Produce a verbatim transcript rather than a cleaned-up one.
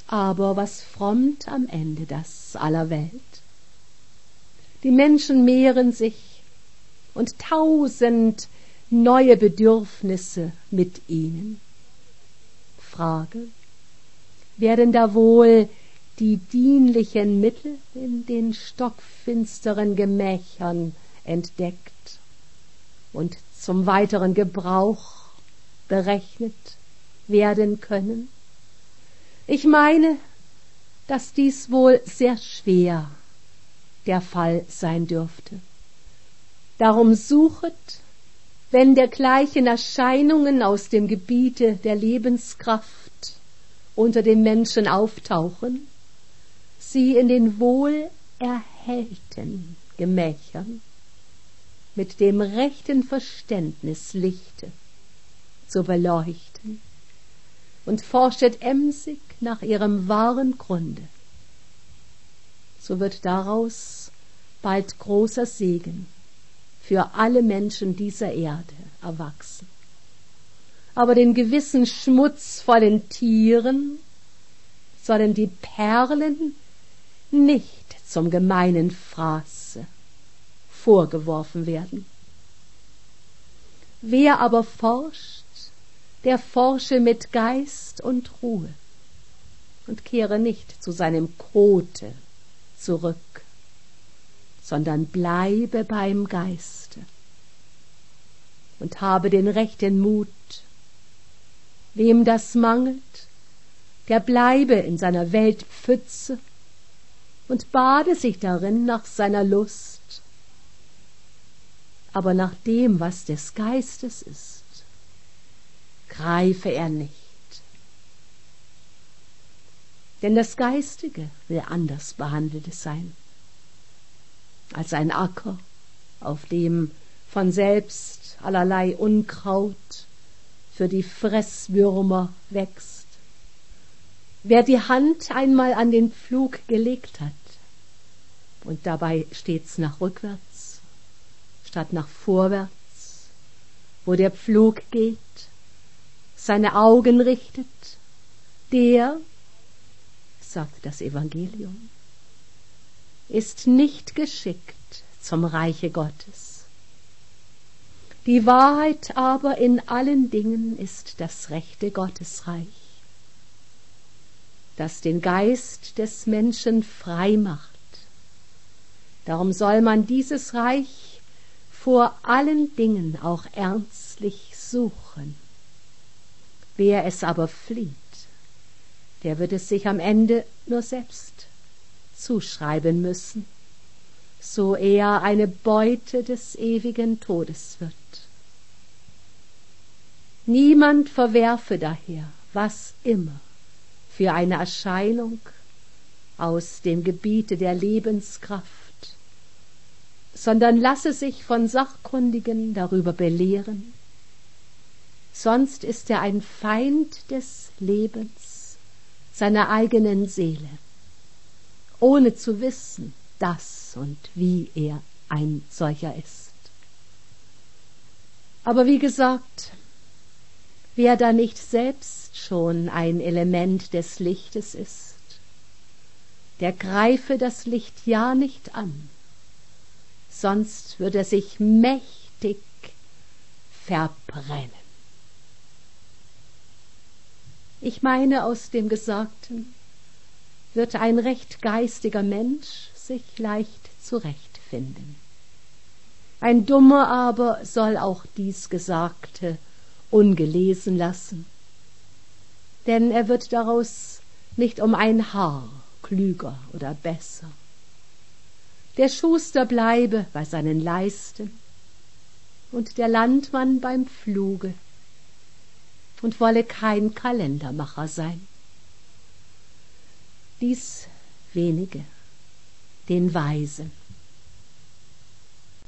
aber was frommt am Ende das aller Welt? Die Menschen mehren sich und tausend neue Bedürfnisse mit ihnen. Frage, werden da wohl die dienlichen Mittel in den stockfinsteren Gemächern entdeckt und zum weiteren Gebrauch berechnet werden können? Ich meine, dass dies wohl sehr schwer der Fall sein dürfte. Darum suchet, wenn dergleichen Erscheinungen aus dem Gebiete der Lebenskraft unter den Menschen auftauchen, sie in den wohl erhellten Gemächern mit dem rechten Verständnis Lichte zu beleuchten und forschet emsig nach ihrem wahren Grunde. So wird daraus bald großer Segen für alle Menschen dieser Erde erwachsen. Aber den gewissen schmutzvollen Tieren sollen die Perlen nicht zum gemeinen Fraße vorgeworfen werden. Wer aber forscht, der forsche mit Geist und Ruhe und kehre nicht zu seinem Kote zurück, sondern bleibe beim Geiste und habe den rechten Mut. Wem das mangelt, der bleibe in seiner Weltpfütze und bade sich darin nach seiner Lust, aber nach dem, was des Geistes ist, greife er nicht. Denn das Geistige will anders behandelt sein als ein Acker, auf dem von selbst allerlei Unkraut für die Fresswürmer wächst. Wer die Hand einmal an den Pflug gelegt hat und dabei stets nach rückwärts statt nach vorwärts, wo der Pflug geht, seine Augen richtet, der, sagt das Evangelium, ist nicht geschickt zum Reiche Gottes. Die Wahrheit aber in allen Dingen ist das rechte Gottesreich, das den Geist des Menschen frei macht. Darum soll man dieses Reich vor allen Dingen auch ernstlich suchen. Wer es aber flieht, der wird es sich am Ende nur selbst zuschreiben müssen, so er eine Beute des ewigen Todes wird. Niemand verwerfe daher, was immer für eine Erscheinung aus dem Gebiete der Lebenskraft, sondern lasse sich von Sachkundigen darüber belehren, sonst ist er ein Feind des Lebens, seiner eigenen Seele, ohne zu wissen, dass und wie er ein solcher ist. Aber wie gesagt, wer da nicht selbst schon ein Element des Lichtes ist, der greife das Licht ja nicht an, sonst wird er sich mächtig verbrennen. Ich meine, aus dem Gesagten wird ein recht geistiger Mensch sich leicht zurechtfinden. Ein Dummer aber soll auch dies Gesagte ungelesen lassen, denn er wird daraus nicht um ein Haar klüger oder besser. Der Schuster bleibe bei seinen Leisten und der Landmann beim Pfluge und wolle kein Kalendermacher sein. Dies wenige den Weisen.